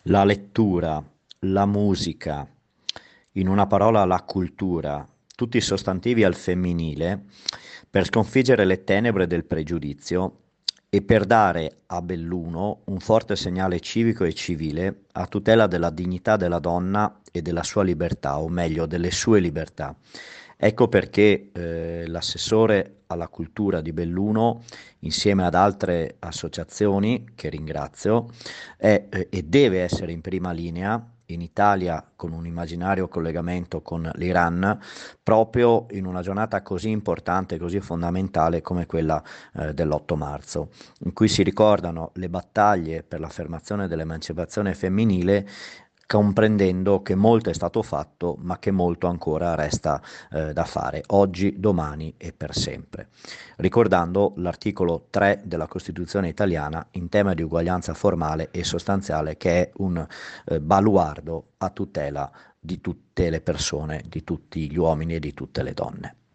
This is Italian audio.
La lettura, la musica, in una parola la cultura, tutti sostantivi al femminile, per sconfiggere le tenebre del pregiudizio e per dare a Belluno un forte segnale civico e civile a tutela della dignità della donna e della sua libertà, o meglio, delle sue libertà. Ecco perché l'assessore alla cultura di Belluno, insieme ad altre associazioni, che ringrazio, è e deve essere in prima linea in Italia con un immaginario collegamento con l'Iran, proprio in una giornata così importante, così fondamentale come quella dell'8 marzo, in cui si ricordano le battaglie per l'affermazione dell'emancipazione femminile, comprendendo che molto è stato fatto, ma che molto ancora resta da fare, oggi, domani e per sempre. Ricordando l'articolo 3 della Costituzione italiana in tema di uguaglianza formale e sostanziale, che è un baluardo a tutela di tutte le persone, di tutti gli uomini e di tutte le donne.